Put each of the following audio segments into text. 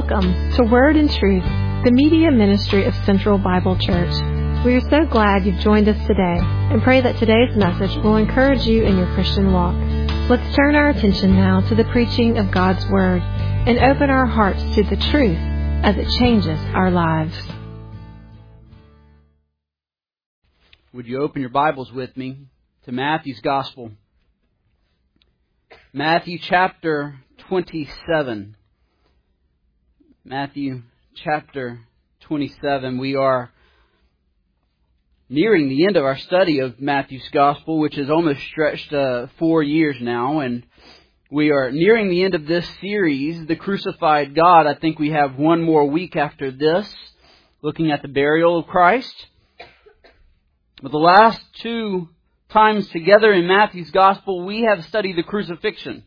Welcome to Word and Truth, the media ministry of Central Bible Church. We are so glad you've joined us today and pray that today's message will encourage you in your Christian walk. Let's turn our attention now to the preaching of God's Word and open our hearts to the truth as it changes our lives. Would you open your Bibles with me to Matthew's Gospel? Matthew chapter 27. Matthew chapter 27. We are nearing the end of our study of Matthew's Gospel, which has almost stretched 4 years now, and we are nearing the end of this series, The Crucified God. I think we have one more week after this, looking at the burial of Christ. But the last 2 times together in Matthew's Gospel, we have studied the crucifixion.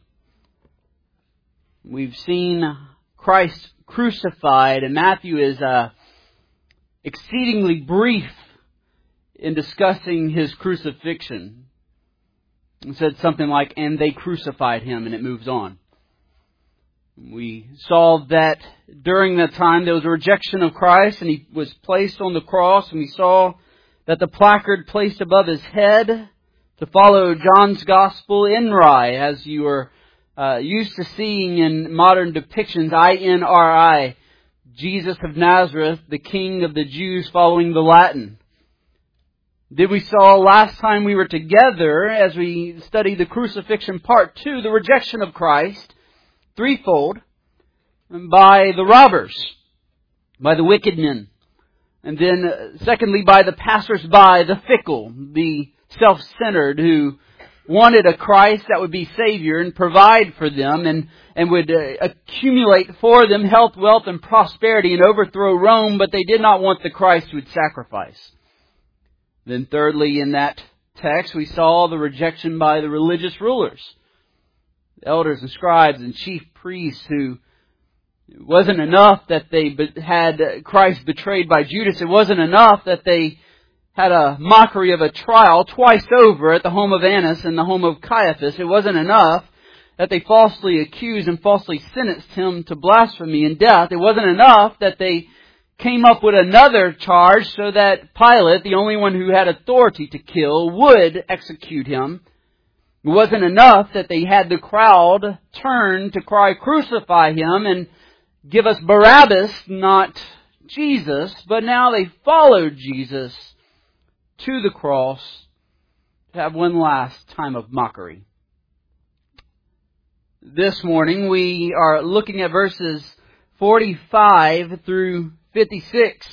We've seen Christ crucified, and Matthew is exceedingly brief in discussing His crucifixion. He said something like, "And they crucified Him," and it moves on. We saw that during that time there was a rejection of Christ, and He was placed on the cross, and we saw that the placard placed above His head to follow John's Gospel, INRI, as you are used to seeing in modern depictions, INRI, Jesus of Nazareth, the King of the Jews, following the Latin. Did we saw last time we were together, as we studied the crucifixion part 2, the rejection of Christ, threefold, by the robbers, by the wicked men, and then secondly by the passers-by, the fickle, the self-centered, who wanted a Christ that would be Savior and provide for them and would accumulate for them health, wealth, and prosperity and overthrow Rome, but they did not want the Christ who would sacrifice. Then thirdly, in that text, we saw the rejection by the religious rulers, the elders and scribes and chief priests, who it wasn't enough that they had Christ betrayed by Judas. It wasn't enough that they had a mockery of a trial twice over at the home of Annas and the home of Caiaphas. It wasn't enough that they falsely accused and falsely sentenced Him to blasphemy and death. It wasn't enough that they came up with another charge so that Pilate, the only one who had authority to kill, would execute Him. It wasn't enough that they had the crowd turn to cry, "Crucify Him," and give us Barabbas, not Jesus. But now they followed Jesus to the cross to have one last time of mockery. This morning we are looking at verses 45 through 56.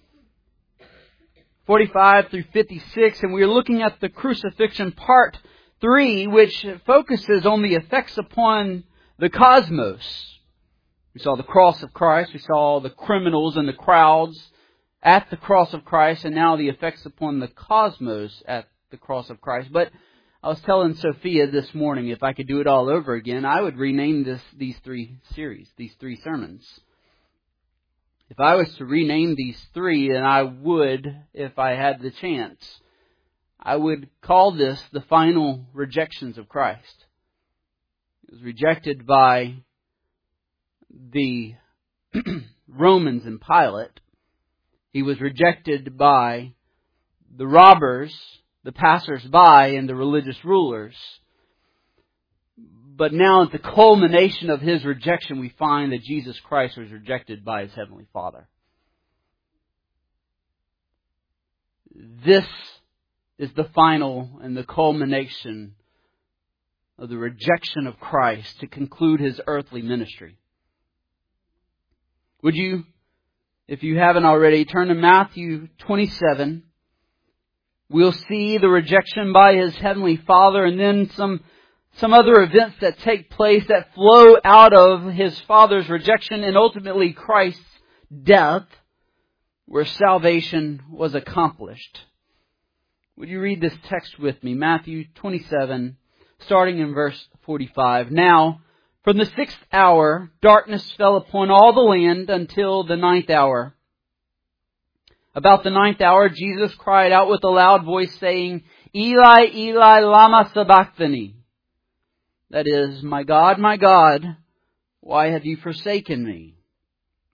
45 through 56, and we are looking at the crucifixion part 3, which focuses on the effects upon the cosmos. We saw the cross of Christ, we saw the criminals and the crowds at the cross of Christ, and now the effects upon the cosmos at the cross of Christ. But I was telling Sophia this morning, if I could do it all over again, I would rename these 3 series, these 3 sermons. If I was to rename these 3, and I would, if I had the chance, I would call this the final rejections of Christ. He was rejected by the Romans and Pilate. He was rejected by the robbers, the passers-by, and the religious rulers. But now at the culmination of His rejection, we find that Jesus Christ was rejected by His Heavenly Father. This is the final and the culmination of the rejection of Christ to conclude His earthly ministry. Would you, if you haven't already, turn to Matthew 27. We'll see the rejection by His Heavenly Father, and then some other events that take place that flow out of His Father's rejection, and ultimately Christ's death, where salvation was accomplished. Would you read this text with me? Matthew 27, starting in verse 45. "Now, from the 6th hour, darkness fell upon all the land until the 9th hour. About the 9th hour, Jesus cried out with a loud voice, saying, 'Eli, Eli, lama sabachthani?' That is, my God, why have you forsaken me?"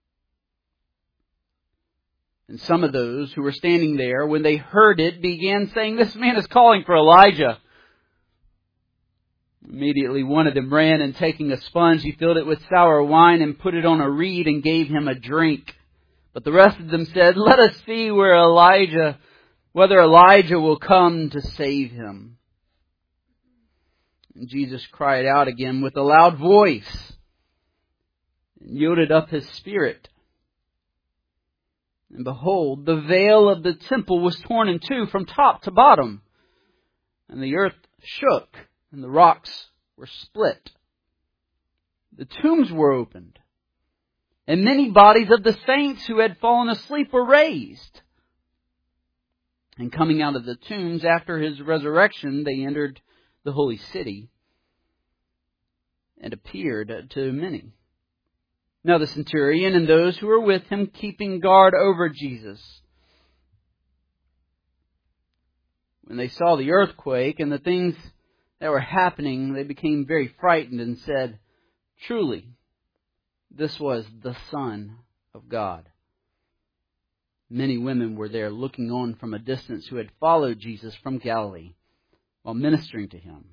And some of those who were standing there, when they heard it, began saying, "This man is calling for Elijah." Immediately one of them ran, and taking a sponge, he filled it with sour wine and put it on a reed and gave him a drink. But the rest of them said, "Let us see whether Elijah will come to save him." And Jesus cried out again with a loud voice and yielded up his spirit. And behold, the veil of the temple was torn in two from top to bottom, and the earth shook, and the rocks were split. The tombs were opened, and many bodies of the saints who had fallen asleep were raised. And coming out of the tombs after his resurrection, they entered the holy city and appeared to many. Now the centurion and those who were with him, keeping guard over Jesus, when they saw the earthquake and the things that were happening, they became very frightened and said, "Truly, this was the Son of God." Many women were there looking on from a distance who had followed Jesus from Galilee while ministering to him.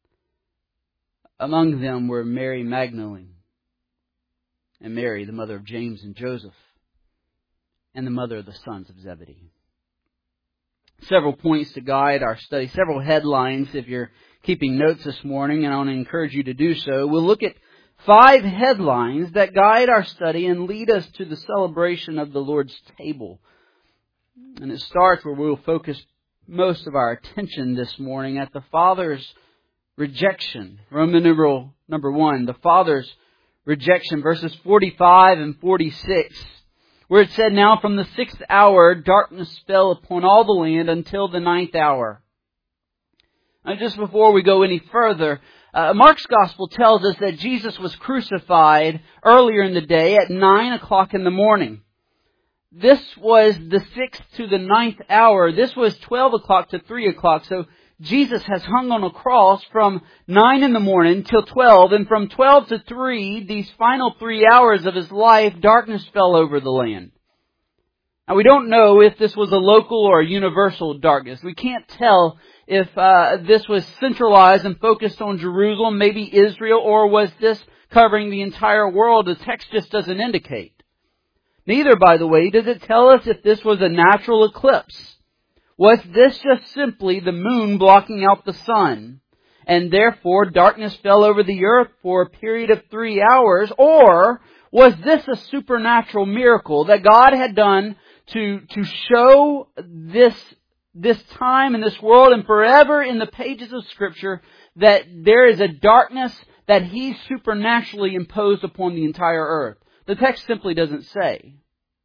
Among them were Mary Magdalene, and Mary, the mother of James and Joseph, and the mother of the sons of Zebedee. Several points to guide our study, several headlines if you're keeping notes this morning, and I want to encourage you to do so. We'll look at 5 headlines that guide our study and lead us to the celebration of the Lord's table. And it starts where we'll focus most of our attention this morning at the Father's rejection. Roman numeral number 1, the Father's rejection, verses 45 and 46, where it said, "Now from the 6th hour darkness fell upon all the land until the 9th hour." Now, just before we go any further, Mark's Gospel tells us that Jesus was crucified earlier in the day at 9 o'clock in the morning. This was the 6th to the 9th hour. This was 12 o'clock to 3 o'clock. So Jesus has hung on a cross from 9 in the morning till 12. And from 12 to 3, these final 3 hours of his life, darkness fell over the land. Now, we don't know if this was a local or a universal darkness. We can't tell if this was centralized and focused on Jerusalem, maybe Israel, or was this covering the entire world. The text just doesn't indicate. Neither, by the way, does it tell us if this was a natural eclipse. Was this just simply the moon blocking out the sun, and therefore darkness fell over the earth for a period of 3 hours? Or was this a supernatural miracle that God had done to show this time in this world and forever in the pages of Scripture that there is a darkness that He supernaturally imposed upon the entire earth? The text simply doesn't say.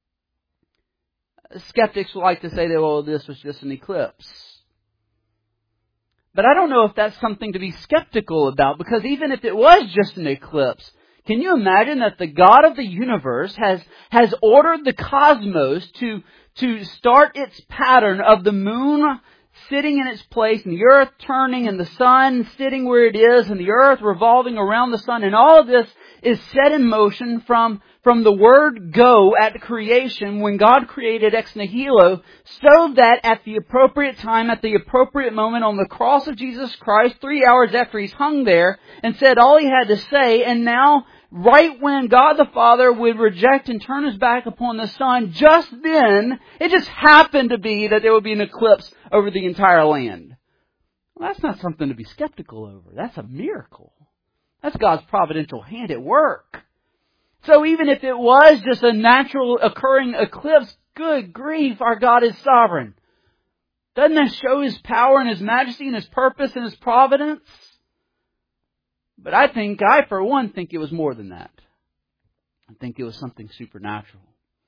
Skeptics like to say that, well, this was just an eclipse. But I don't know if that's something to be skeptical about, because even if it was just an eclipse, can you imagine that the God of the universe has ordered the cosmos to start its pattern of the moon sitting in its place, and the earth turning, and the sun sitting where it is, and the earth revolving around the sun, and all of this is set in motion from the word go at creation, when God created ex nihilo, so that at the appropriate time, at the appropriate moment, on the cross of Jesus Christ, 3 hours after He's hung there and said all He had to say, and now right when God the Father would reject and turn His back upon the Son, just then, it just happened to be that there would be an eclipse over the entire land. Well, that's not something to be skeptical over. That's a miracle. That's God's providential hand at work. So even if it was just a natural occurring eclipse, good grief, our God is sovereign. Doesn't that show His power and His majesty and His purpose and His providence? But I for one, think it was more than that. I think it was something supernatural.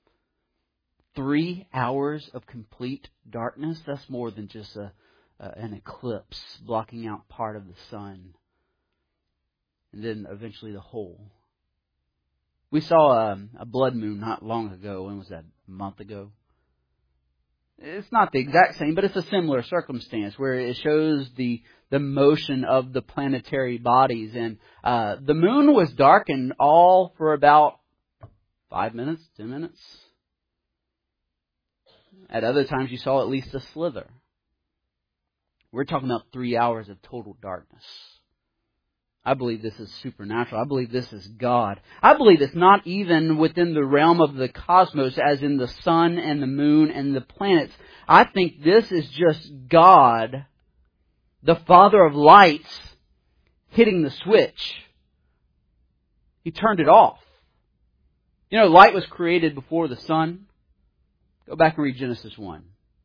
3 hours of complete darkness, that's more than just an eclipse blocking out part of the sun. And then eventually the whole. We saw a blood moon not long ago. When was that? A month ago? It's not the exact same, but it's a similar circumstance where it shows the motion of the planetary bodies. And the moon was darkened all for about 5 minutes, 10 minutes. At other times you saw at least a slither. We're talking about 3 hours of total darkness. I believe this is supernatural. I believe this is God. I believe it's not even within the realm of the cosmos, as in the sun and the moon and the planets. I think this is just God, the Father of lights, hitting the switch. He turned it off. You know, light was created before the sun. Go back and read Genesis 1.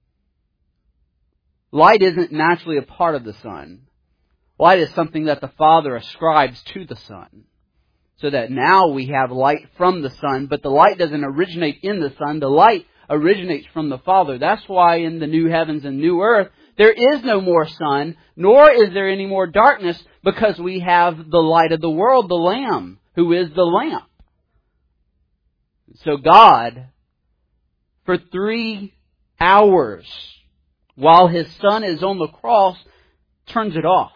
Light isn't naturally a part of the sun. Light is something that the Father ascribes to the Son. So that now we have light from the Son, but the light doesn't originate in the Son. The light originates from the Father. That's why in the new heavens and new earth, there is no more sun, nor is there any more darkness, because we have the light of the world, the Lamb, who is the lamp. So God, for 3 hours, while His Son is on the cross, turns it off.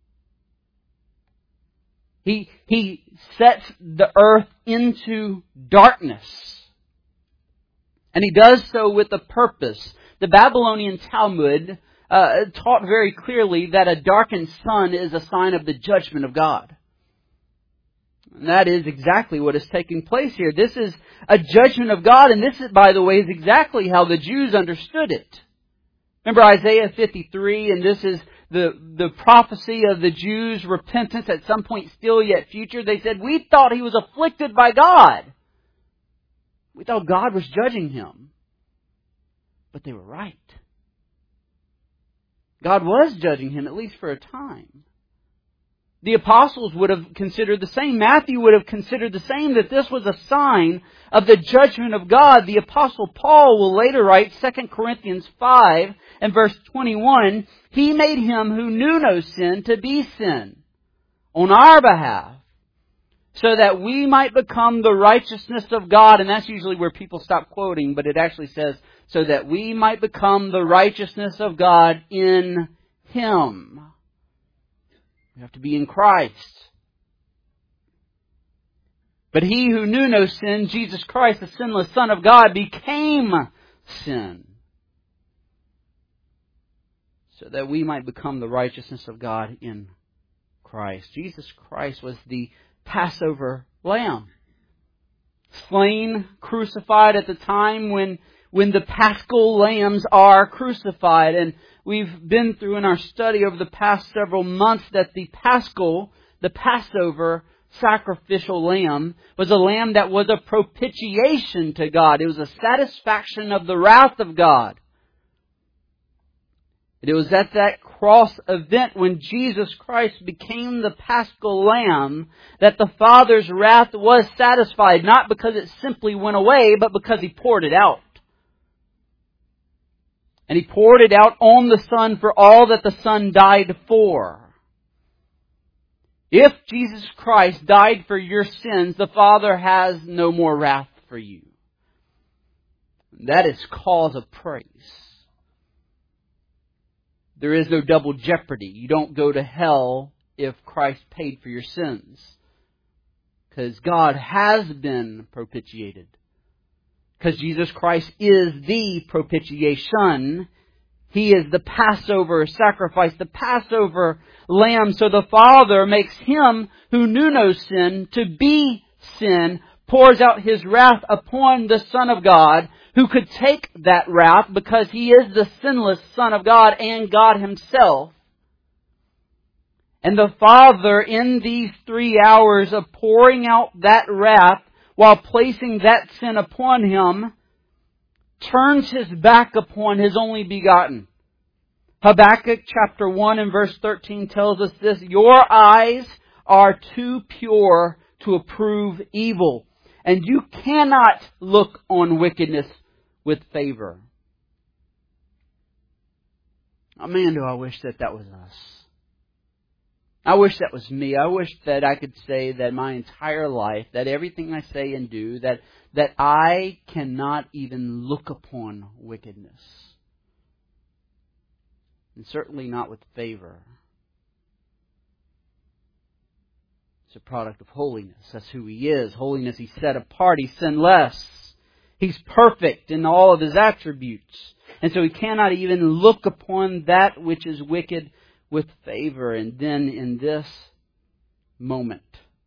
He sets the earth into darkness. And He does so with a purpose. The Babylonian Talmud taught very clearly that a darkened sun is a sign of the judgment of God. And that is exactly what is taking place here. This is a judgment of God, and this, by the way, is exactly how the Jews understood it. Remember Isaiah 53, and this is the prophecy of the Jews' repentance at some point still yet future. They said, we thought He was afflicted by God. We thought God was judging him. But they were right. God was judging him, at least for a time. The apostles would have considered the same. Matthew would have considered the same, that this was a sign of the judgment of God. The apostle Paul will later write, 2 Corinthians 5 and verse 21, He made Him who knew no sin to be sin on our behalf, so that we might become the righteousness of God. And that's usually where people stop quoting, but it actually says, so that we might become the righteousness of God in Him. We have to be in Christ. But He who knew no sin, Jesus Christ, the sinless Son of God, became sin, so that we might become the righteousness of God in Christ. Jesus Christ was the Passover lamb, slain, crucified at the time when the Paschal lambs are crucified. And we've been through in our study over the past several months that the Passover sacrificial lamb was a lamb that was a propitiation to God. It was a satisfaction of the wrath of God. It was at that cross event when Jesus Christ became the Paschal lamb that the Father's wrath was satisfied, not because it simply went away, but because He poured it out. And He poured it out on the Son for all that the Son died for. If Jesus Christ died for your sins, the Father has no more wrath for you. That is cause of praise. There is no double jeopardy. You don't go to hell if Christ paid for your sins, because God has been propitiated. Because Jesus Christ is the propitiation. He is the Passover sacrifice, the Passover lamb. So the Father makes Him who knew no sin to be sin, pours out His wrath upon the Son of God, who could take that wrath because He is the sinless Son of God and God Himself. And the Father, in these 3 hours of pouring out that wrath, while placing that sin upon Him, turns His back upon His only begotten. Habakkuk chapter 1 and verse 13 tells us this, Your eyes are too pure to approve evil, and you cannot look on wickedness with favor. Oh man, do I wish that was us. I wish that was me. I wish that I could say that my entire life, that everything I say and do, that I cannot even look upon wickedness. And certainly not with favor. It's a product of holiness. That's who He is. Holiness, He's set apart. He's sinless. He's perfect in all of His attributes. And so He cannot even look upon that which is wicked with favor. And then in this moment,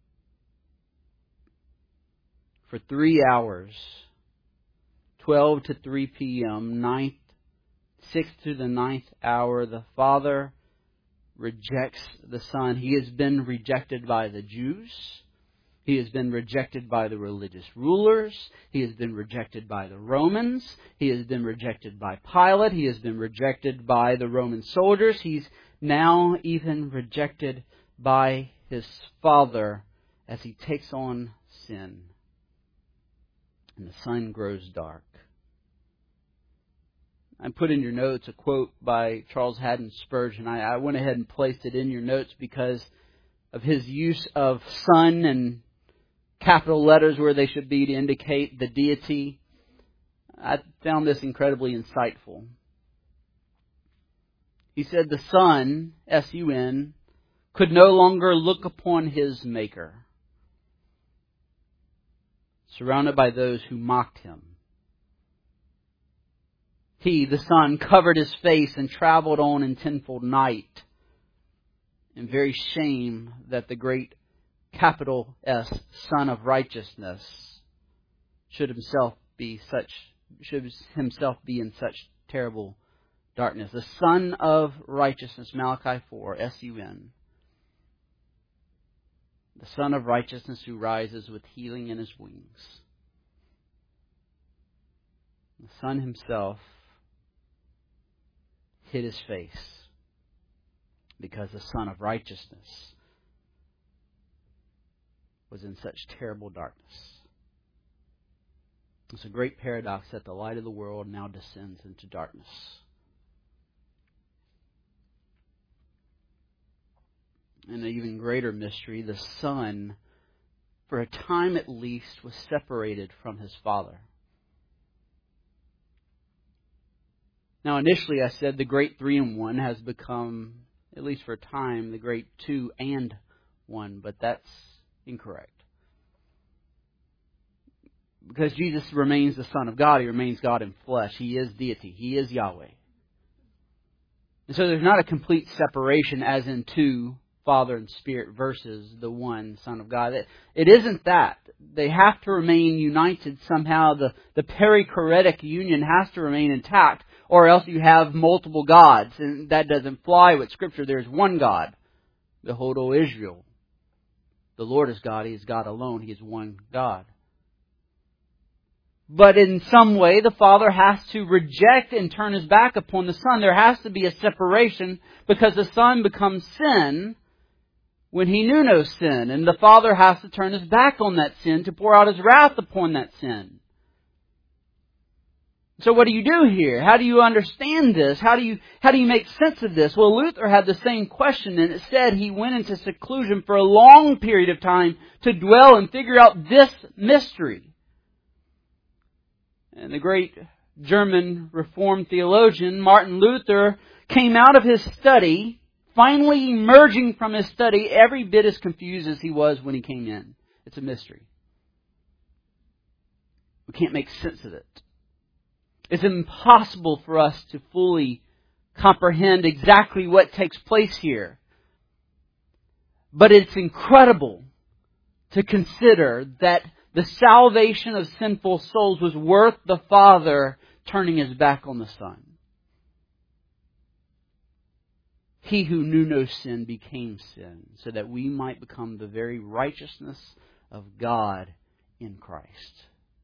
for 3 hours, 12 to 3 p.m., 6th to the 9th hour, the Father rejects the Son. He has been rejected by the Jews. He has been rejected by the religious rulers. He has been rejected by the Romans. He has been rejected by Pilate. He has been rejected by the Roman soldiers. He's now even rejected by His Father as He takes on sin. And the sun grows dark. I put in your notes a quote by Charles Haddon Spurgeon. I went ahead and placed it in your notes because of his use of sun and capital letters where they should be to indicate the deity. I found this incredibly insightful. He said the Son, S-U-N, could no longer look upon His Maker, surrounded by those who mocked Him. He, the Son, covered His face and traveled on in tenfold night, in very shame that the great capital S, Son of Righteousness, should himself be in such terrible darkness. The Son of Righteousness, Malachi 4, S-U-N. The Son of Righteousness who rises with healing in His wings. The Son Himself hid His face because the Son of Righteousness was in such terrible darkness. It's a great paradox that the light of the world now descends into darkness. And an even greater mystery, the Son, for a time at least, was separated from His Father. Now, initially I said the great 3-in-1 has become, at least for a time, the great 2-and-1, but that's incorrect. Because Jesus remains the Son of God. He remains God in flesh. He is deity. He is Yahweh. And so there's not a complete separation as in two, Father and Spirit, versus the one Son of God. It isn't that. They have to remain united somehow. The perichoretic union has to remain intact, or else you have multiple gods. And that doesn't fly with Scripture. There's one God. Behold, O Israel. The Lord is God. He is God alone. He is one God. But in some way, the Father has to reject and turn His back upon the Son. There has to be a separation because the Son becomes sin when He knew no sin. And the Father has to turn His back on that sin to pour out His wrath upon that sin. So what do you do here? How do you understand this? How do you make sense of this? Well, Luther had the same question, and it said he went into seclusion for a long period of time to dwell and figure out this mystery. And the great German Reformed theologian Martin Luther came out of his study, finally emerging from his study, every bit as confused as he was when he came in. It's a mystery. We can't make sense of it. It's impossible for us to fully comprehend exactly what takes place here. But it's incredible to consider that the salvation of sinful souls was worth the Father turning His back on the Son. He who knew no sin became sin, so that we might become the very righteousness of God in Christ.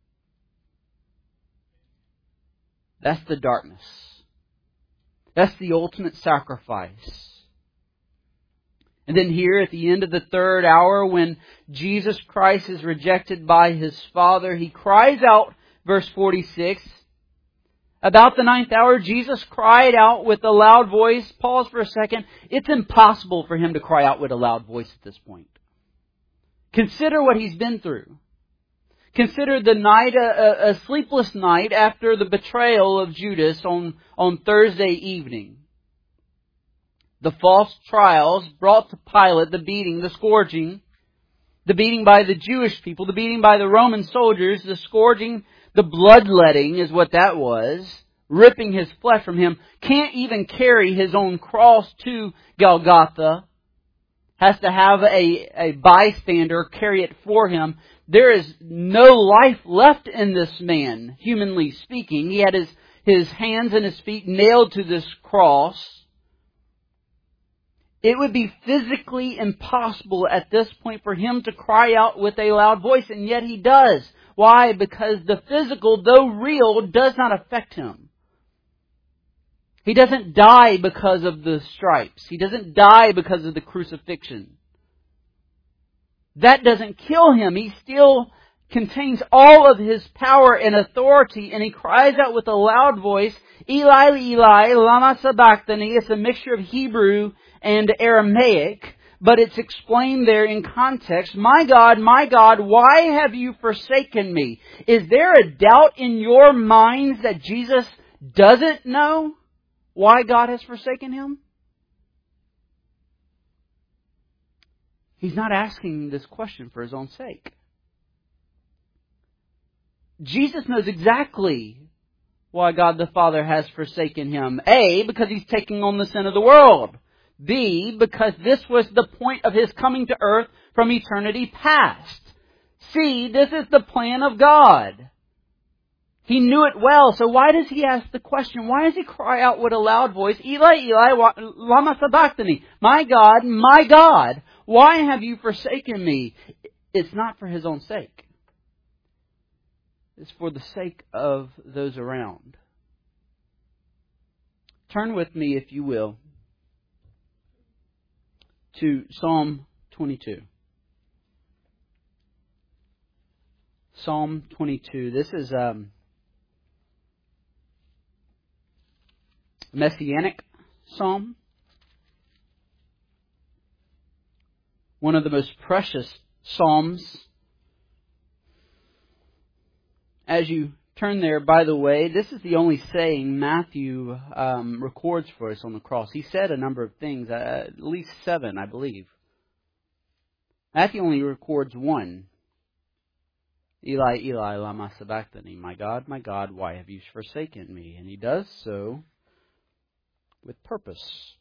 That's the darkness. That's the ultimate sacrifice. And then here at the end of the 3rd hour, when Jesus Christ is rejected by His Father, He cries out, verse 46, about the 9th hour, Jesus cried out with a loud voice. Pause for a second. It's impossible for Him to cry out with a loud voice at this point. Consider what He's been through. Consider the night, a sleepless night after the betrayal of Judas on Thursday evening. The false trials brought to Pilate, the beating, the scourging, the beating by the Jewish people, the beating by the Roman soldiers, the scourging The bloodletting is what that was, ripping his flesh from him, can't even carry his own cross to Golgotha, has to have a bystander carry it for him. There is no life left in this man, humanly speaking. He had his hands and his feet nailed to this cross. It would be physically impossible at this point for him to cry out with a loud voice, and yet he does. Why? Because the physical, though real, does not affect him. He doesn't die because of the stripes. He doesn't die because of the crucifixion. That doesn't kill him. He still contains all of his power and authority, and he cries out with a loud voice, Eli, Eli, lama sabachthani. It's a mixture of Hebrew and Aramaic, but it's explained there in context. My God, why have you forsaken me? Is there a doubt in your minds that Jesus doesn't know why God has forsaken him? He's not asking this question for his own sake. Jesus knows exactly why God the Father has forsaken him. A, because he's taking on the sin of the world. B, because this was the point of his coming to earth from eternity past. C, this is the plan of God. He knew it well, so why does he ask the question? Why does he cry out with a loud voice, Eli, Eli, lama sabachthani? My God, why have you forsaken me? It's not for his own sake. It's for the sake of those around. Turn with me, if you will, to Psalm 22. Psalm 22. This is a messianic psalm. One of the most precious psalms. As you turn there, by the way, this is the only saying Matthew records for us on the cross. He said a number of things, at least 7, I believe. Matthew only records one. Eli, Eli, lama sabachthani. My God, why have you forsaken me? And he does so with purpose.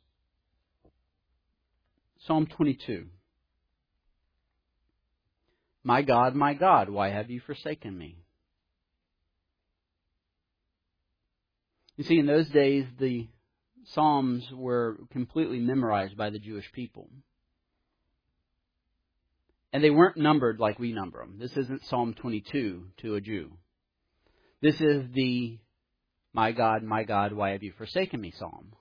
Psalm 22. My God, why have you forsaken me? You see, in those days, the Psalms were completely memorized by the Jewish people. And they weren't numbered like we number them. This isn't Psalm 22 to a Jew. This is the my God, why have you forsaken me psalm.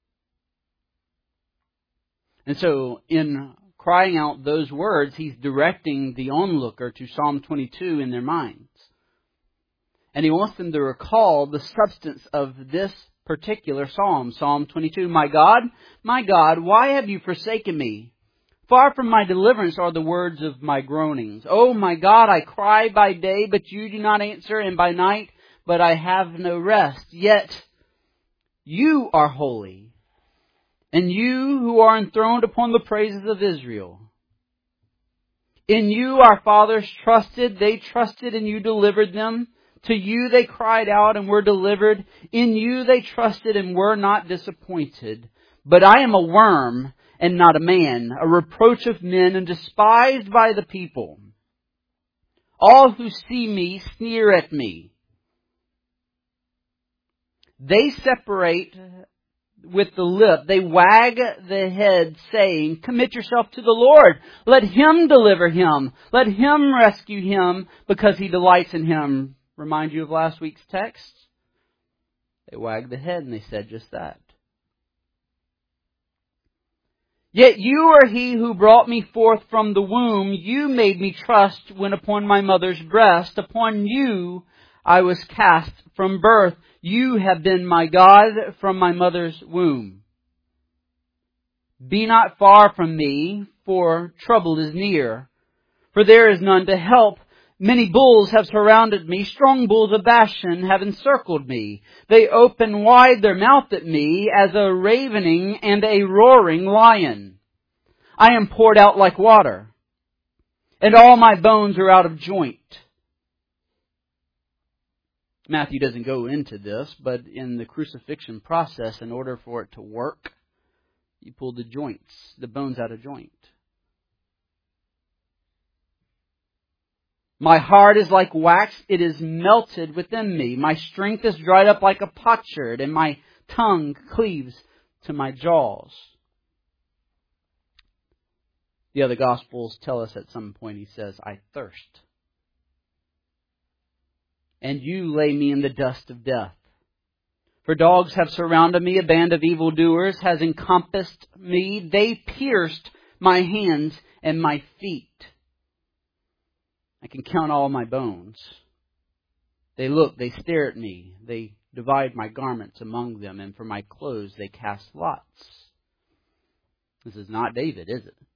And so, in crying out those words, he's directing the onlooker to Psalm 22 in their minds. And he wants them to recall the substance of this particular psalm. Psalm 22, my God, why have you forsaken me? Far from my deliverance are the words of my groanings. Oh my God, I cry by day, but you do not answer, and by night, but I have no rest. Yet you are holy, and you who are enthroned upon the praises of Israel. In you our fathers trusted, they trusted and you delivered them. To you they cried out and were delivered. In you they trusted and were not disappointed. But I am a worm and not a man, a reproach of men and despised by the people. All who see me sneer at me. They separate with the lip. They wag the head, saying, commit yourself to the Lord. Let Him deliver him. Let Him rescue him, because He delights in him. Remind you of last week's text? They wagged the head and they said just that. Yet you are He who brought me forth from the womb. You made me trust when upon my mother's breast. Upon you I was cast from birth. You have been my God from my mother's womb. Be not far from me, for trouble is near. For there is none to help. Many bulls have surrounded me. Strong bulls of Bashan have encircled me. They open wide their mouth at me as a ravening and a roaring lion. I am poured out like water, and all my bones are out of joint. Matthew doesn't go into this, but in the crucifixion process, in order for it to work, you pull the joints, the bones out of joint. My heart is like wax, it is melted within me. My strength is dried up like a potsherd, and my tongue cleaves to my jaws. The other Gospels tell us at some point, he says, I thirst. And you lay me in the dust of death. For dogs have surrounded me, a band of evildoers has encompassed me. They pierced my hands and my feet. I can count all my bones. They look, they stare at me. They divide my garments among them, and for my clothes they cast lots. This is not David, is it?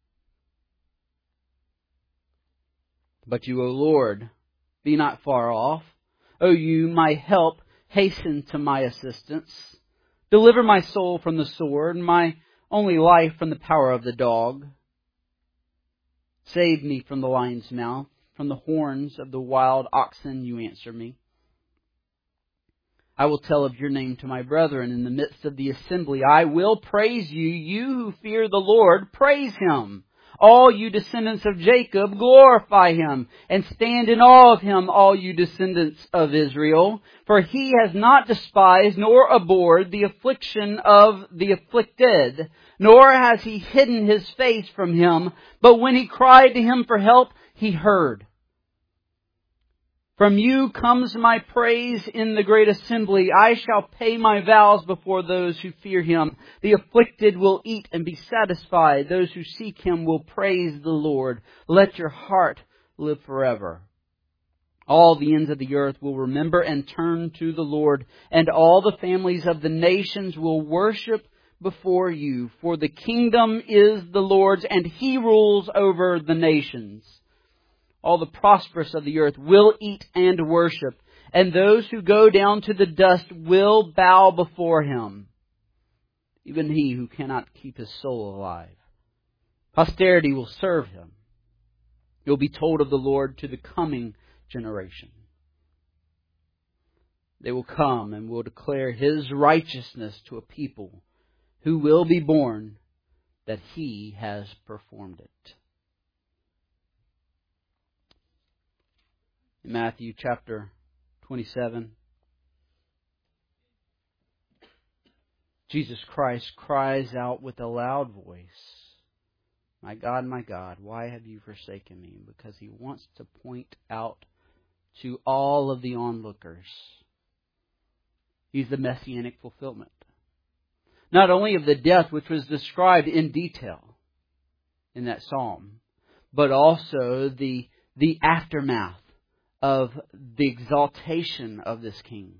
But you, O Lord, be not far off. O you, my help, hasten to my assistance. Deliver my soul from the sword, my only life from the power of the dog. Save me from the lion's mouth, from the horns of the wild oxen you answer me. I will tell of your name to my brethren in the midst of the assembly. I will praise you, you who fear the Lord, praise Him. All you descendants of Jacob, glorify Him, and stand in awe of Him, all you descendants of Israel. For He has not despised nor abhorred the affliction of the afflicted, nor has He hidden His face from him, but when he cried to Him for help, He heard. From you comes my praise in the great assembly. I shall pay my vows before those who fear Him. The afflicted will eat and be satisfied. Those who seek Him will praise the Lord. Let your heart live forever. All the ends of the earth will remember and turn to the Lord, and all the families of the nations will worship before you. For the kingdom is the Lord's, and He rules over the nations. All the prosperous of the earth will eat and worship, and those who go down to the dust will bow before Him, even he who cannot keep his soul alive. Posterity will serve Him. It will be told of the Lord to the coming generation. They will come and will declare His righteousness to a people who will be born, that He has performed it. In Matthew chapter 27, Jesus Christ cries out with a loud voice, my God, why have you forsaken me? Because He wants to point out to all of the onlookers, He's the messianic fulfillment. Not only of the death which was described in detail in that psalm, but also the aftermath of the exaltation of this King.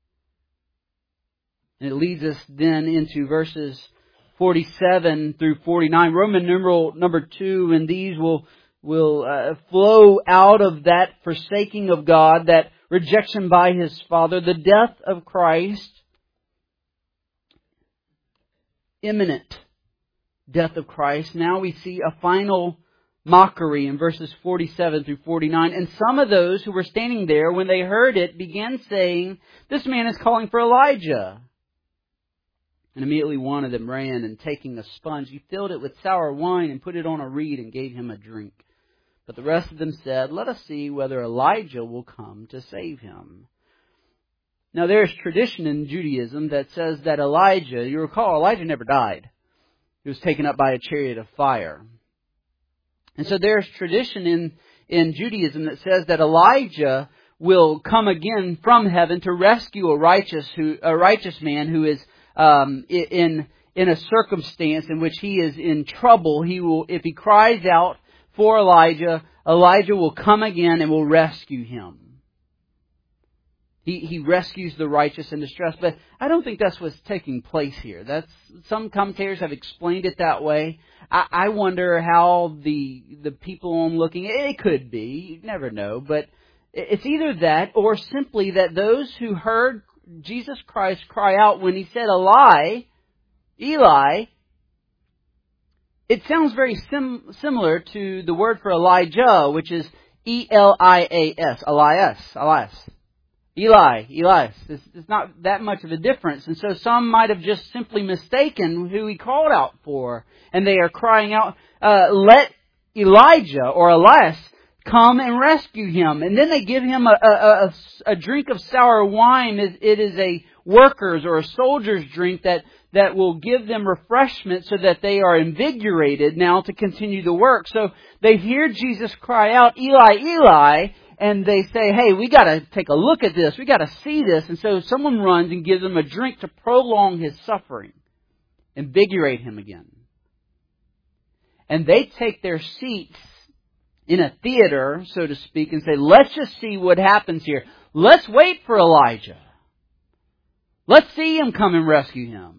And it leads us then into verses 47 through 49. Roman numeral number 2, and these will flow out of that forsaking of God, that rejection by His Father, the death of Christ, imminent death of Christ. Now we see a final mockery in verses 47 through 49. And some of those who were standing there, when they heard it, began saying, this man is calling for Elijah. And immediately one of them ran, and taking a sponge, he filled it with sour wine and put it on a reed and gave him a drink. But the rest of them said, let us see whether Elijah will come to save him. Now there is tradition in Judaism that says that Elijah, you recall, Elijah never died. He was taken up by a chariot of fire. And so there's tradition in Judaism that says that Elijah will come again from heaven to rescue a righteous man who is in a circumstance in which he is in trouble. He will, if he cries out for Elijah, Elijah will come again and will rescue him. He rescues the righteous in distress. But I don't think that's what's taking place here. Some commentators have explained it that way. I wonder how the people on looking, it could be, you never know, but it's either that or simply that those who heard Jesus Christ cry out when He said, Eli, it sounds very similar to the word for Elijah, which is Elias, Elias. Elias. It's not that much of a difference. And so some might have just simply mistaken who he called out for. And they are crying out, let Elijah or Elias come and rescue him. And then they give him a drink of sour wine. It is a worker's or a soldier's drink that will give them refreshment so that they are invigorated now to continue the work. So they hear Jesus cry out, Eli, Eli, and they say, hey, we got to take a look at this. We got to see this. And so someone runs and gives him a drink to prolong his suffering, invigorate him again. And they take their seats in a theater, so to speak, and say, let's just see what happens here. Let's wait for Elijah. Let's see him come and rescue him.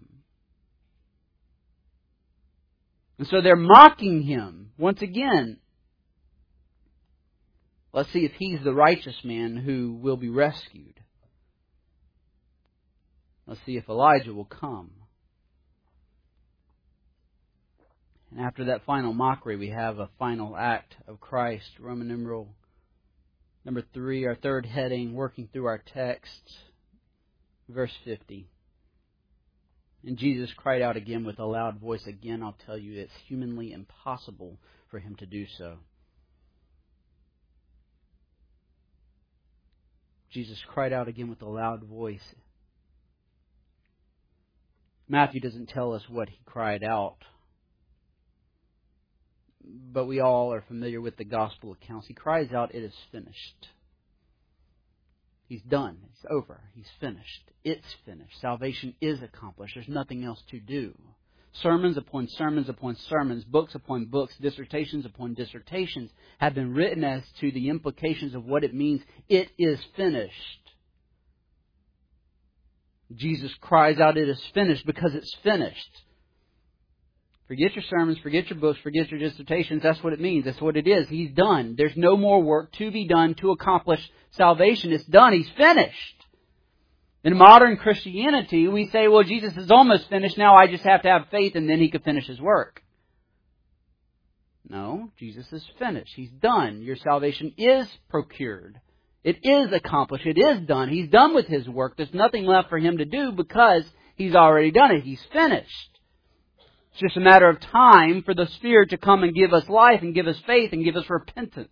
And so they're mocking him once again. Let's see if he's the righteous man who will be rescued. Let's see if Elijah will come. And after that final mockery, we have a final act of Christ. Roman numeral number 3, our third heading, working through our text. Verse 50. And Jesus cried out again with a loud voice. Again, I'll tell you, it's humanly impossible for him to do so. Jesus cried out again with a loud voice. Matthew doesn't tell us what he cried out, but we all are familiar with the gospel accounts. He cries out, it is finished. He's done. It's over. He's finished. It's finished. Salvation is accomplished. There's nothing else to do. Sermons upon sermons upon sermons, books upon books, dissertations upon dissertations have been written as to the implications of what it means. It is finished. Jesus cries out, it is finished, because it's finished. Forget your sermons, forget your books, forget your dissertations. That's what it means. That's what it is. He's done. There's no more work to be done to accomplish salvation. It's done. He's finished. In modern Christianity, we say, well, Jesus is almost finished. Now I just have to have faith and then He can finish His work. No, Jesus is finished. He's done. Your salvation is procured. It is accomplished. It is done. He's done with His work. There's nothing left for Him to do because He's already done it. He's finished. It's just a matter of time for the Spirit to come and give us life and give us faith and give us repentance.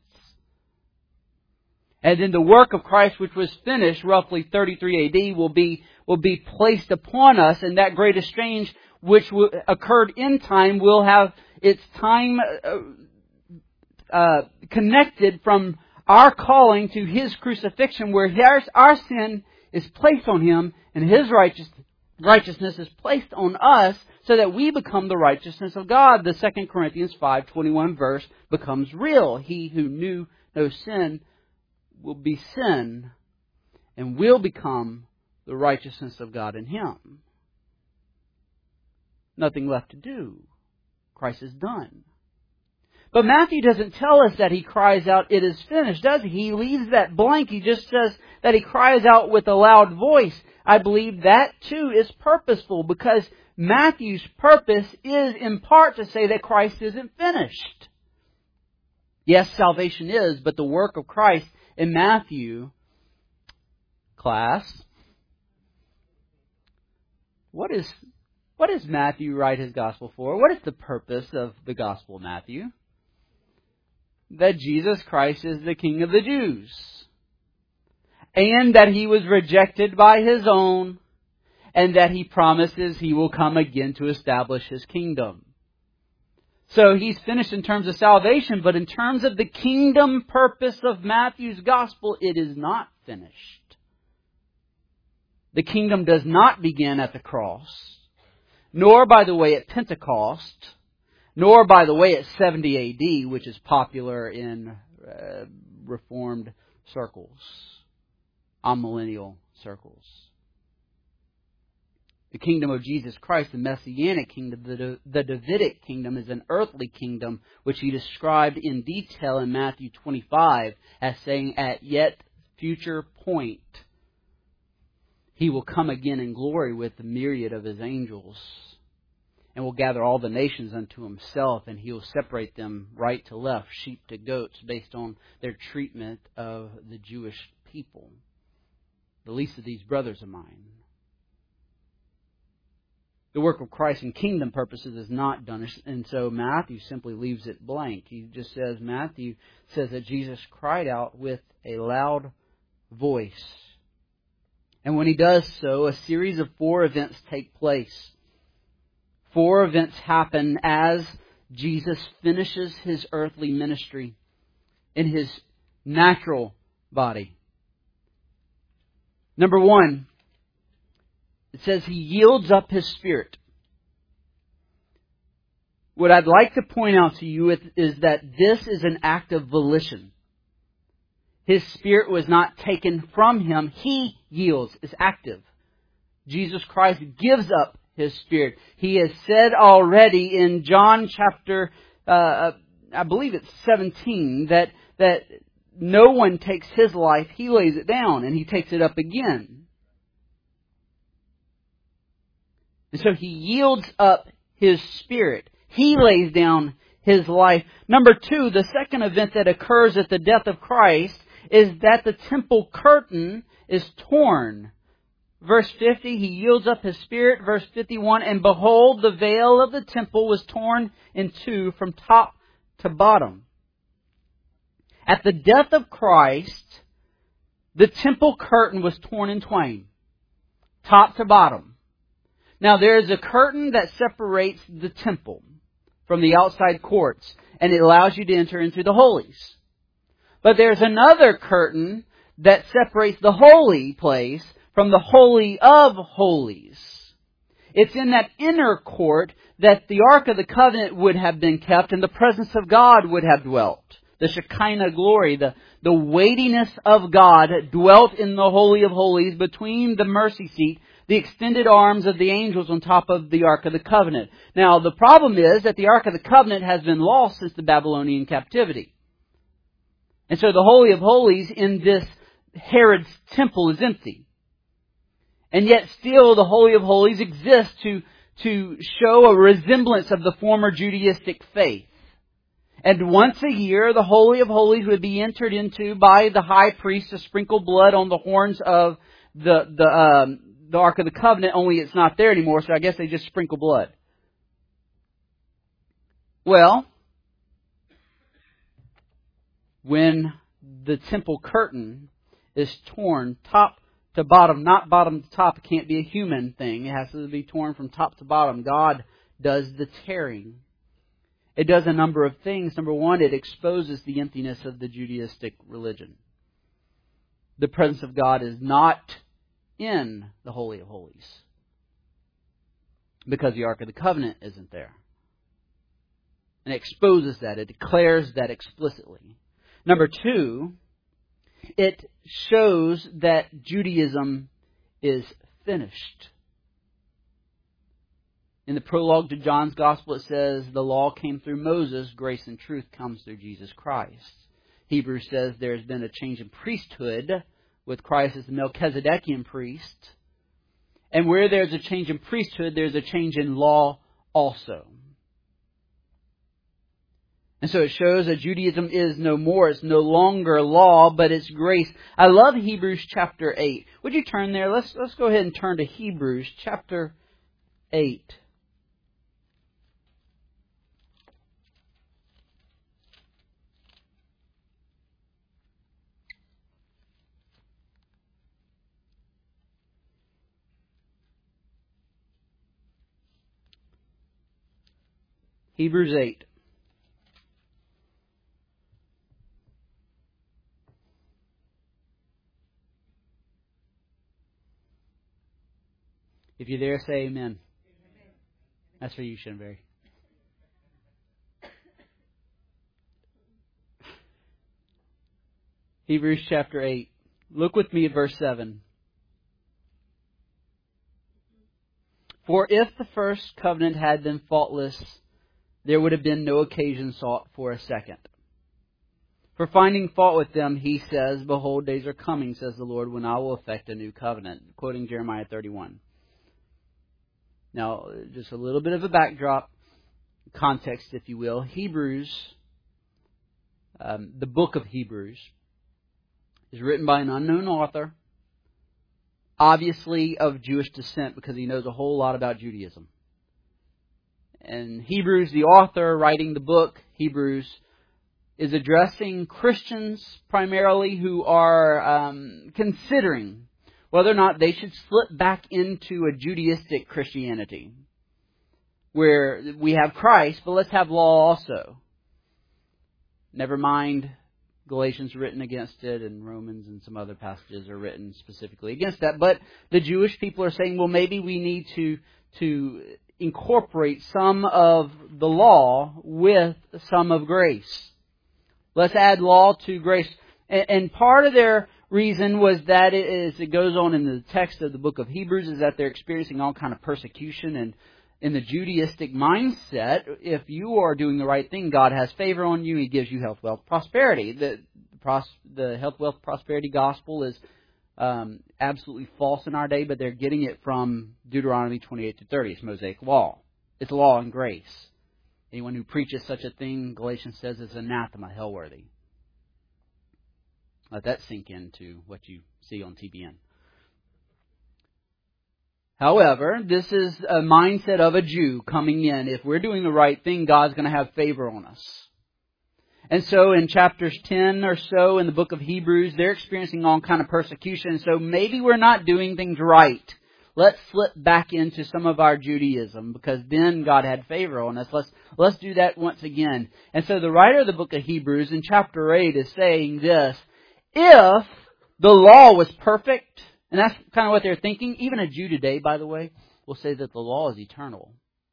And then the work of Christ, which was finished roughly 33 AD, will be placed upon us, and that great exchange which occurred in time will have its time connected from our calling to His crucifixion, where our sin is placed on Him and His righteousness is placed on us, so that we become the righteousness of God. The 2 Corinthians 5:21 verse becomes real. He who knew no sin will be sin and will become the righteousness of God in Him. Nothing left to do. Christ is done. But Matthew doesn't tell us that he cries out, it is finished, does he? He leaves that blank. He just says that he cries out with a loud voice. I believe that too is purposeful, because Matthew's purpose is in part to say that Christ isn't finished. Yes, salvation is, but the work of Christ in Matthew, class, what does Matthew write his gospel for? What is the purpose of the gospel of Matthew? That Jesus Christ is the King of the Jews. And that He was rejected by His own. And that He promises He will come again to establish His kingdom. So He's finished in terms of salvation, but in terms of the kingdom purpose of Matthew's gospel, it is not finished. The kingdom does not begin at the cross, nor, by the way, at Pentecost, nor, by the way, at 70 AD, which is popular in Reformed circles, amillennial circles. The kingdom of Jesus Christ, the Messianic kingdom, the Davidic kingdom, is an earthly kingdom which He described in detail in Matthew 25 as saying, at yet future point, He will come again in glory with the myriad of His angels, and will gather all the nations unto Himself, and He will separate them right to left, sheep to goats, based on their treatment of the Jewish people. the least of these brothers of mine. The work of Christ in kingdom purposes is not done. And so Matthew simply leaves it blank. He just says, Matthew says that Jesus cried out with a loud voice. And when he does so, a series of 4 events take place. 4 events happen as Jesus finishes His earthly ministry in His natural body. Number 1, it says He yields up His Spirit. What I'd like to point out to you is that this is an act of volition. His Spirit was not taken from Him. He yields, is active. Jesus Christ gives up His Spirit. He has said already in John chapter, I believe it's 17, that no one takes His life, He lays it down, and He takes it up again. And so He yields up His Spirit. He lays down His life. Number 2, the second event that occurs at the death of Christ is that the temple curtain is torn. Verse 50, He yields up His Spirit. Verse 51, and behold, the veil of the temple was torn in 2 from top to bottom. At the death of Christ, the temple curtain was torn in twain, top to bottom. Now there is a curtain that separates the temple from the outside courts, and it allows you to enter into the holies. But there's another curtain that separates the holy place from the Holy of Holies. It's in that inner court that the Ark of the Covenant would have been kept and the presence of God would have dwelt. The Shekinah glory, the weightiness of God dwelt in the Holy of Holies between the mercy seat, the extended arms of the angels on top of the Ark of the Covenant. Now, the problem is that the Ark of the Covenant has been lost since the Babylonian captivity. And so the Holy of Holies in this Herod's temple is empty. And yet still the Holy of Holies exists to show a resemblance of the former Judaistic faith. And once a year, the Holy of Holies would be entered into by the high priest to sprinkle blood on the horns of the Ark of the Covenant, only it's not there anymore, so I guess they just sprinkle blood. Well, when the temple curtain is torn top to bottom, not bottom to top, it can't be a human thing. It has to be torn from top to bottom. God does the tearing. It does a number of things. Number 1, it exposes the emptiness of the Judaistic religion. The presence of God is not in the Holy of Holies because the Ark of the Covenant isn't there. And it exposes that. It declares that explicitly. Number 2, it shows that Judaism is finished. In the prologue to John's Gospel, it says, the law came through Moses, grace and truth comes through Jesus Christ. Hebrews says there has been a change in priesthood with Christ as the Melchizedekian priest. And where there's a change in priesthood, there's a change in law also. And so it shows that Judaism is no more. It's no longer law, but it's grace. I love Hebrews chapter 8. Would you turn there? Let's go ahead and turn to Hebrews chapter 8. Hebrews 8. If you're there, say amen. That's for you, Shinberry. Hebrews chapter 8. Look with me at verse 7. For if the first covenant had been faultless, there would have been no occasion sought for a second. For finding fault with them, he says, behold, days are coming, says the Lord, when I will effect a new covenant. Quoting Jeremiah 31. Now, just a little bit of a backdrop, context, if you will. Hebrews, the book of Hebrews, is written by an unknown author obviously of Jewish descent because he knows a whole lot about Judaism. And Hebrews, the author writing the book, Hebrews, is addressing Christians primarily who are considering whether or not they should slip back into a Judaistic Christianity, where we have Christ, but let's have law also. Never mind Galatians written against it, and Romans and some other passages are written specifically against that. But the Jewish people are saying, well, maybe we need to incorporate some of the law with some of grace. Let's add law to grace. And part of their reason was that it goes on in the text of the book of Hebrews, is that they're experiencing all kind of persecution. And in the Judaistic mindset, if you are doing the right thing, God has favor on you. He gives you health, wealth, prosperity. The health, wealth, prosperity gospel is absolutely false in our day, but they're getting it from Deuteronomy 28-30. It's Mosaic law. It's law and grace. Anyone who preaches such a thing, Galatians says, is anathema, hell-worthy. Let that sink into what you see on TBN. However, this is a mindset of a Jew coming in. If we're doing the right thing, God's going to have favor on us. And so in chapters 10 or so in the book of Hebrews, they're experiencing all kind of persecution. So maybe we're not doing things right. Let's slip back into some of our Judaism, because then God had favor on us. Let's do that once again. And so the writer of the book of Hebrews in chapter 8 is saying this: if the law was perfect, and that's kind of what they're thinking. Even a Jew today, by the way, will say that the law is eternal.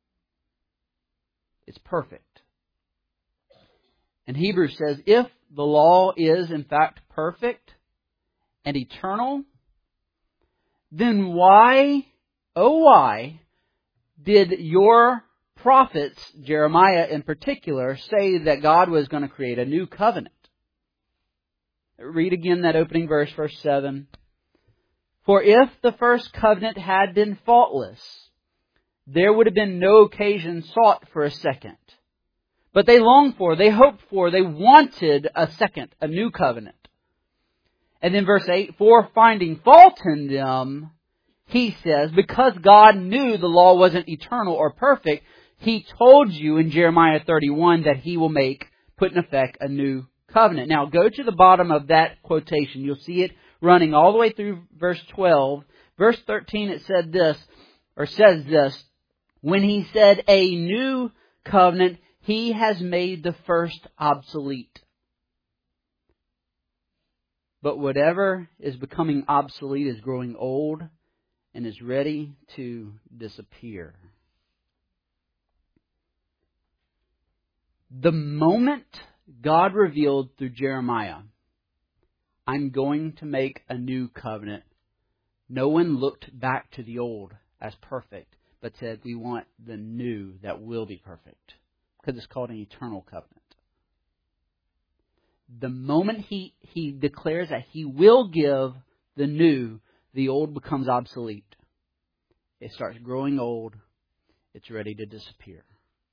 It's perfect. And Hebrews says, if the law is in fact perfect and eternal, then why, oh why, did your prophets, Jeremiah in particular, say that God was going to create a new covenant? Read again that opening verse 7. For if the first covenant had been faultless, there would have been no occasion sought for a second. But they longed for, they hoped for, they wanted a second, a new covenant. And then verse 8, for finding fault in them, he says, because God knew the law wasn't eternal or perfect, He told you in Jeremiah 31 that He will put in effect a new covenant. Now go to the bottom of that quotation. You'll see it running all the way through verse 12. Verse 13 it says this, when He said a new covenant, He has made the first obsolete. But whatever is becoming obsolete is growing old and is ready to disappear. The moment God revealed through Jeremiah, I'm going to make a new covenant, no one looked back to the old as perfect, but said we want the new that will be perfect, because it's called an eternal covenant. The moment He declares that He will give the new, the old becomes obsolete. It starts growing old. It's ready to disappear.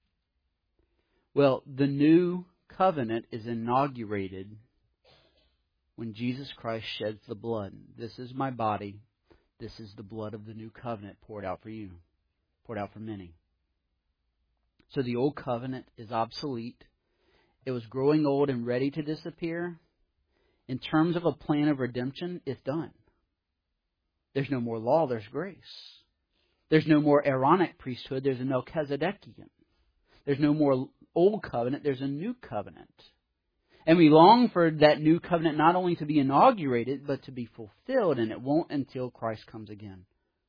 Well, the new covenant is inaugurated when Jesus Christ sheds the blood. This is my body. This is the blood of the new covenant poured out for you, poured out for many. So the old covenant is obsolete. It was growing old and ready to disappear. In terms of a plan of redemption, it's done. There's no more law, there's grace. There's no more Aaronic priesthood, there's a Melchizedekian. There's no more old covenant, there's a new covenant. And we long for that new covenant not only to be inaugurated, but to be fulfilled, and it won't until Christ comes again.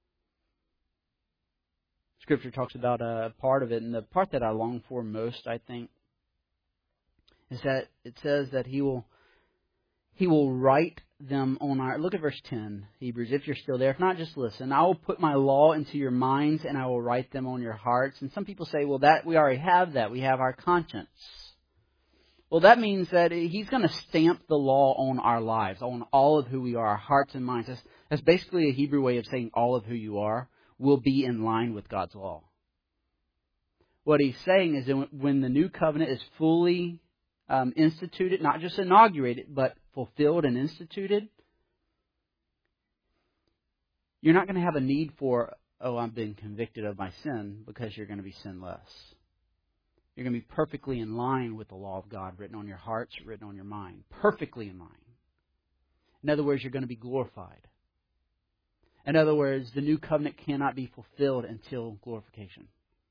Scripture talks about a part of it, and the part that I long for most, I think, is that it says that He will write them on our... Look at verse 10, Hebrews, if you're still there. If not, just listen. I will put my law into your minds, and I will write them on your hearts. And some people say, well, that we already have that. We have our conscience. Well, that means that He's going to stamp the law on our lives, on all of who we are, our hearts and minds. That's basically a Hebrew way of saying all of who you are will be in line with God's law. What He's saying is that when the new covenant is fully instituted, not just inaugurated, but fulfilled and instituted, you're not going to have a need for, oh, I've been convicted of my sin, because you're going to be sinless. You're going to be perfectly in line with the law of God written on your hearts, written on your mind. Perfectly in line. In other words, you're going to be glorified. In other words, the new covenant cannot be fulfilled until glorification.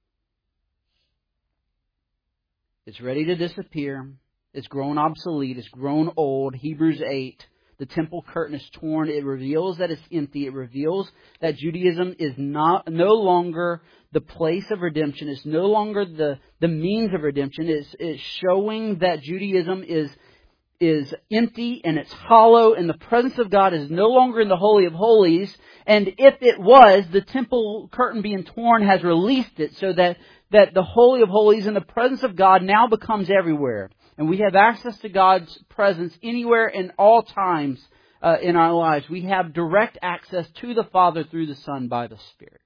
It's ready to disappear. It's grown obsolete. It's grown old. Hebrews 8. The temple curtain is torn. It reveals that it's empty. It reveals that Judaism is no longer the place of redemption. It's no longer the means of redemption. It's showing that Judaism is empty and it's hollow, and the presence of God is no longer in the Holy of Holies. And if it was, the temple curtain being torn has released it, so that the Holy of Holies and the presence of God now becomes everywhere. And we have access to God's presence anywhere in all times in our lives. We have direct access to the Father through the Son by the Spirit.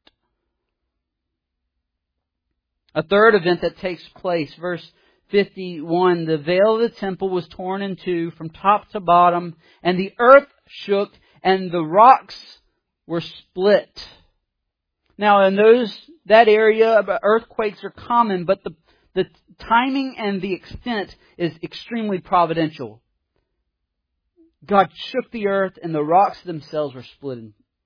A third event that takes place, verse 51, the veil of the temple was torn in two from top to bottom, and the earth shook, and the rocks were split. Now, in that area, earthquakes are common, but the timing and the extent is extremely providential. God shook the earth, and the rocks themselves were split.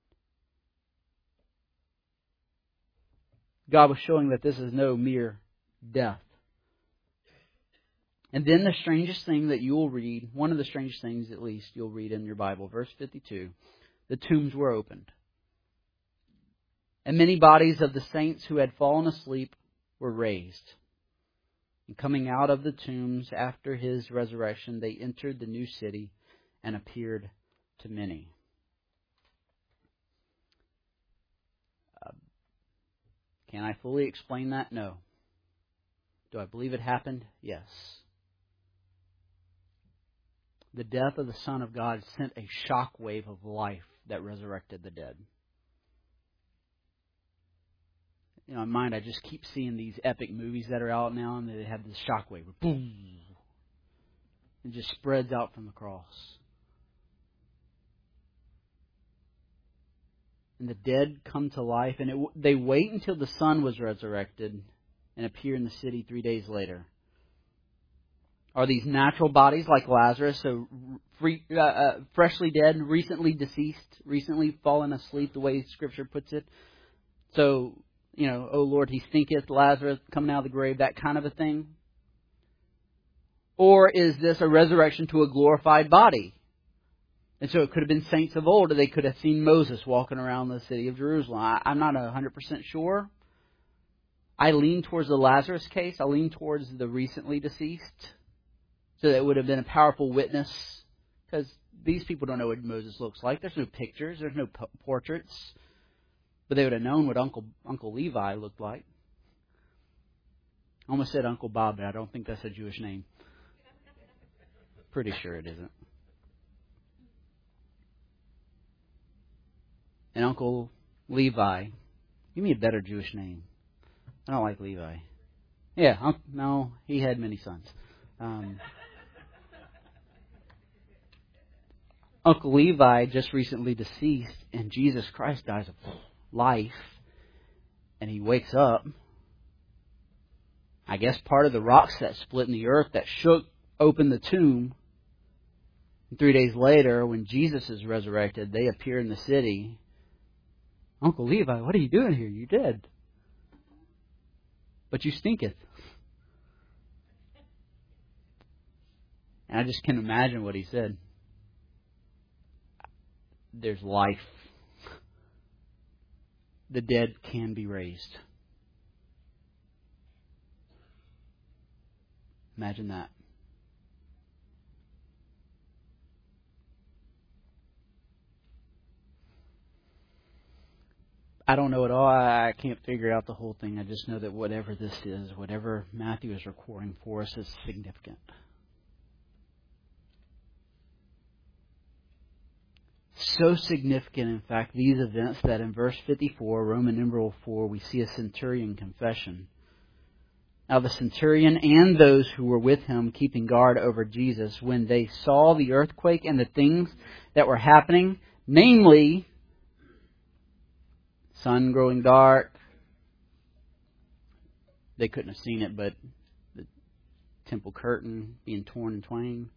God was showing that this is no mere death. And then the strangest thing that you will read, one of the strangest things at least you'll read in your Bible, verse 52, the tombs were opened. And many bodies of the saints who had fallen asleep were raised. And coming out of the tombs after His resurrection, they entered the new city and appeared to many. Can I fully explain that? No. Do I believe it happened? Yes. The death of the Son of God sent a shock wave of life that resurrected the dead. In my mind, I just keep seeing these epic movies that are out now, and they have this shock wave. Boom! It just spreads out from the cross. And the dead come to life, and they wait until the Son was resurrected and appear in the city 3 days later. Are these natural bodies like Lazarus, so freshly dead, recently deceased, recently fallen asleep, the way Scripture puts it? So, oh Lord, He stinketh, Lazarus coming out of the grave, that kind of a thing? Or is this a resurrection to a glorified body? And so it could have been saints of old, or they could have seen Moses walking around the city of Jerusalem. I'm not 100% sure. I lean towards the Lazarus case. I lean towards the recently deceased. So that would have been a powerful witness. Because these people don't know what Moses looks like. There's no pictures. There's no portraits. But they would have known what Uncle Levi looked like. I almost said Uncle Bob, but I don't think that's a Jewish name. Pretty sure it isn't. And Uncle Levi. Give me a better Jewish name. I don't like Levi. Yeah, no, he had many sons. Uncle Levi just recently deceased, and Jesus Christ dies of life, and He wakes up. I guess part of the rocks that split in the earth that shook opened the tomb. And 3 days later, when Jesus is resurrected, they appear in the city. Uncle Levi, what are you doing here? You're dead. But you stinketh. And I just can imagine what he said. There's life. The dead can be raised. Imagine that. I don't know at all. I can't figure out the whole thing. I just know that whatever this is, whatever Matthew is recording for us, is significant. So significant, in fact, these events, that in verse 54, Roman numeral 4, we see a centurion confession. Now the centurion and those who were with him keeping guard over Jesus, when they saw the earthquake and the things that were happening, namely sun growing dark. They couldn't have seen it, but the temple curtain being torn in twain.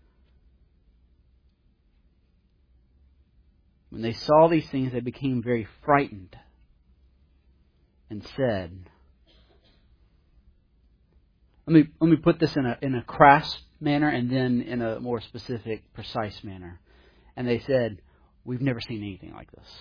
When they saw these things, they became very frightened and said, let me put this in a crass manner and then in a more specific, precise manner. And they said, we've never seen anything like this.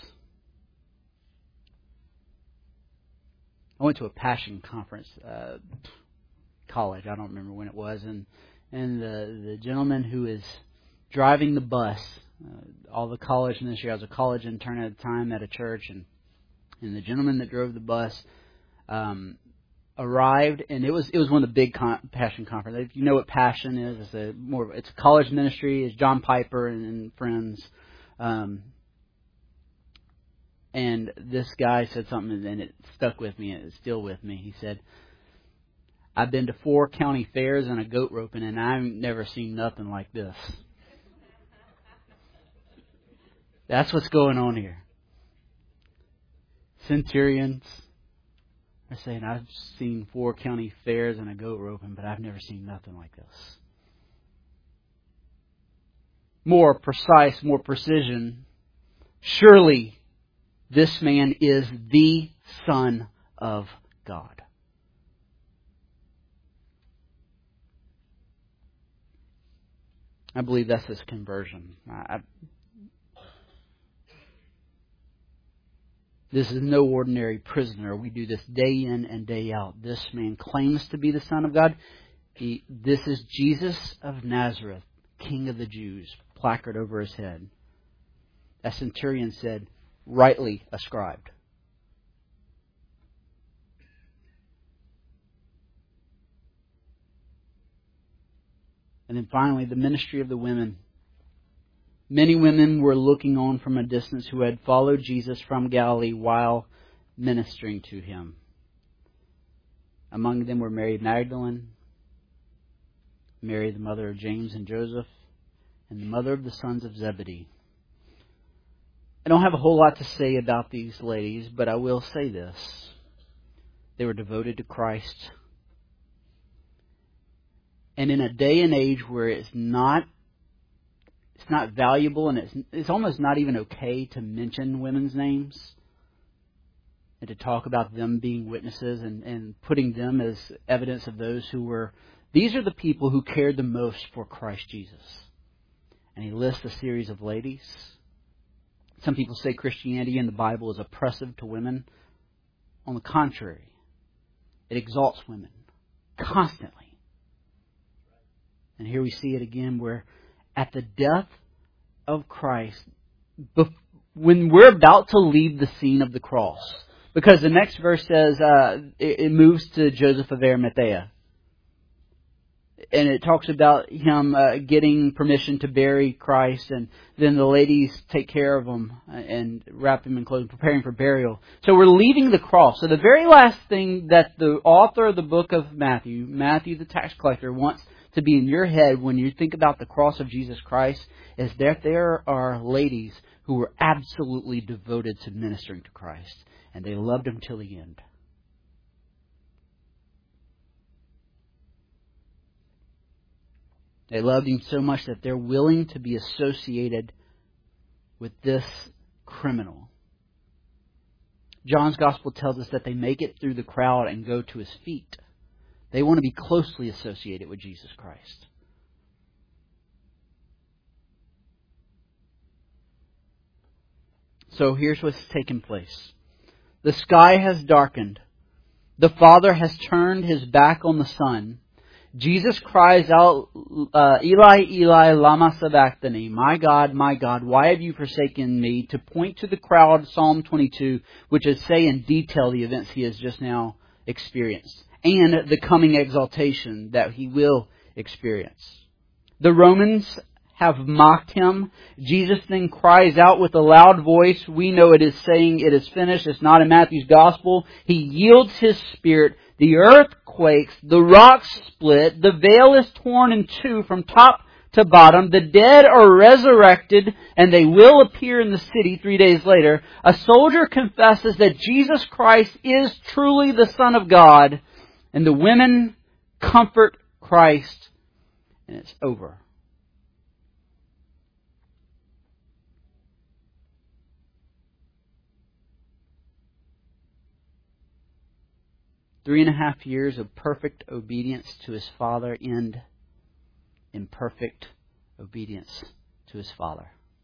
I went to a Passion conference, college. I don't remember when it was, and the gentleman who is driving the bus, all the college ministry. I was a college intern at the time at a church, and the gentleman that drove the bus arrived, and it was one of the big Passion conferences. If you know what Passion is, it's a college ministry. It's John Piper and friends. And this guy said something, and it stuck with me, and it's still with me. He said, I've been to 4 county fairs and a goat roping, and I've never seen nothing like this. That's what's going on here. Centurions are saying, I've seen 4 county fairs and a goat roping, but I've never seen nothing like this. More precise, more precision. Surely this man is the Son of God. I believe that's his conversion. This is no ordinary prisoner. We do this day in and day out. This man claims to be the Son of God. This is Jesus of Nazareth, King of the Jews, placard over his head. As centurion said, rightly ascribed. And then finally, the ministry of the women. Many women were looking on from a distance who had followed Jesus from Galilee while ministering to him. Among them were Mary Magdalene, Mary the mother of James and Joseph, and the mother of the sons of Zebedee. I don't have a whole lot to say about these ladies, but I will say this. They were devoted to Christ. And in a day and age where it's not valuable, and it's almost not even okay to mention women's names and to talk about them being witnesses and putting them as evidence of those who were... These are the people who cared the most for Christ Jesus. And he lists a series of ladies. Some people say Christianity in the Bible is oppressive to women. On the contrary, it exalts women constantly. And here we see it again where at the death of Christ, when we're about to leave the scene of the cross, because the next verse says it moves to Joseph of Arimathea. And it talks about him getting permission to bury Christ, and then the ladies take care of him and wrap him in clothing, preparing for burial. So we're leaving the cross. So the very last thing that the author of the book of Matthew the tax collector, wants to be in your head when you think about the cross of Jesus Christ is that there are ladies who were absolutely devoted to ministering to Christ, and they loved him till the end. They loved him so much that they're willing to be associated with this criminal. John's Gospel tells us that they make it through the crowd and go to his feet. They want to be closely associated with Jesus Christ. So here's what's taken place. The sky has darkened. The Father has turned his back on the Son. Jesus cries out, Eli, Eli, lama sabachthani, my God, why have you forsaken me? To point to the crowd, Psalm 22, which is say in detail the events he has just now experienced, and the coming exaltation that he will experience. The Romans have mocked him. Jesus then cries out with a loud voice. We know it is saying it is finished. It's not in Matthew's Gospel. He yields his spirit. The earth quakes. The rocks split. The veil is torn in two from top to bottom. The dead are resurrected, and they will appear in the city 3 days later. A soldier confesses that Jesus Christ is truly the Son of God, and the women comfort Christ, and it's over. Three and a half years of perfect obedience to his Father end in perfect obedience to his Father.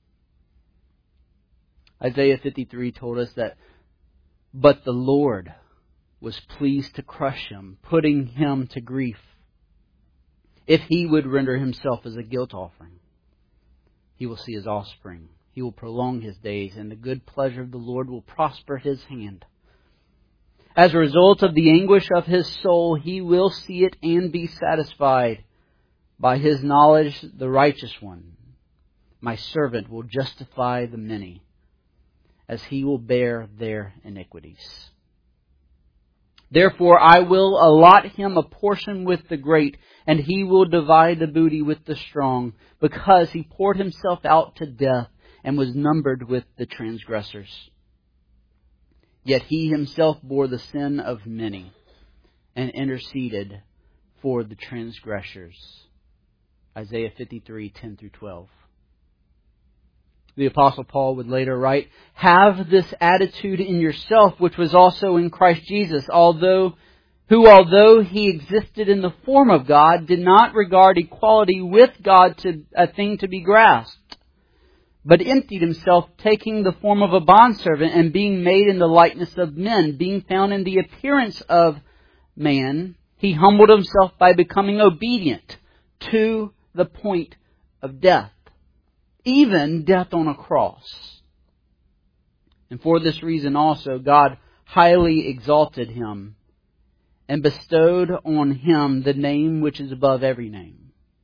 Isaiah 53 told us that, but the Lord was pleased to crush him, putting him to grief. If he would render himself as a guilt offering, he will see his offspring. He will prolong his days, and the good pleasure of the Lord will prosper his hand. As a result of the anguish of his soul, he will see it and be satisfied. By his knowledge, the righteous one, my servant, will justify the many, as he will bear their iniquities. Therefore, I will allot him a portion with the great, and he will divide the booty with the strong, because he poured himself out to death and was numbered with the transgressors. Yet he himself bore the sin of many and interceded for the transgressors. Isaiah 53, 10 through 12. The Apostle Paul would later write, have this attitude in yourself, which was also in Christ Jesus, although he existed in the form of God, did not regard equality with God to a thing to be grasped, but emptied himself, taking the form of a bondservant, and being made in the likeness of men, being found in the appearance of man, he humbled himself by becoming obedient to the point of death, even death on a cross. And for this reason also, God highly exalted him and bestowed on him the name which is above every name,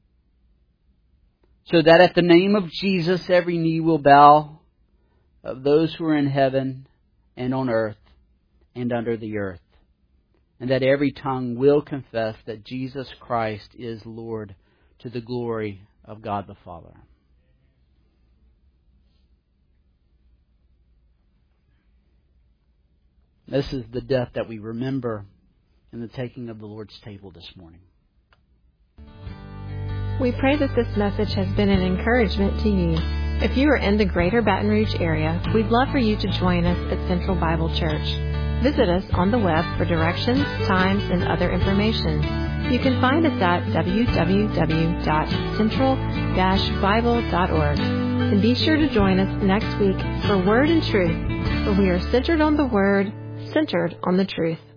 so that at the name of Jesus every knee will bow, of those who are in heaven and on earth and under the earth, and that every tongue will confess that Jesus Christ is Lord, to the glory of God the Father. This is the death that we remember in the taking of the Lord's table this morning. We pray that this message has been an encouragement to you. If you are in the greater Baton Rouge area, we'd love for you to join us at Central Bible Church. Visit us on the web for directions, times, and other information. You can find us at www.central-bible.org. And be sure to join us next week for Word and Truth, where we are centered on the Word, centered on the truth.